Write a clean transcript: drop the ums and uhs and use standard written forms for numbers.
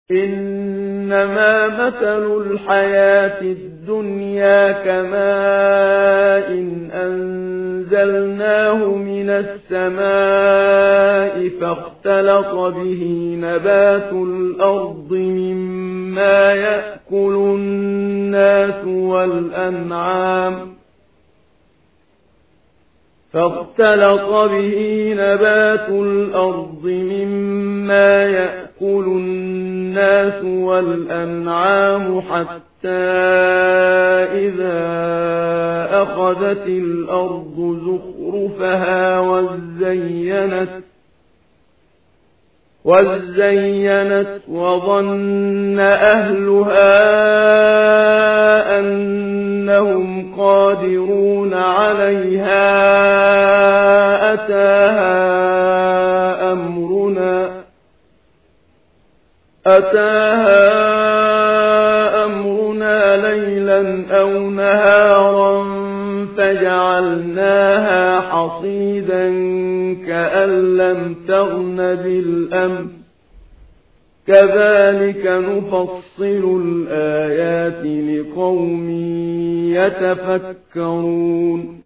إنما مثل الحياة الدنيا كماء أنزلناه من السماء فاختلط به نبات الأرض مما يأكل الناس والأنعام حتى إذا أخذت الأرض زخرفها وزينت وظن أهلها أنهم قادرون عليها أتاها أمرنا ليلا أو نهارا فجعلناها حصيدا كأن لم تغن بالأمس كذلك نفصل الآيات لقوم يتفكرون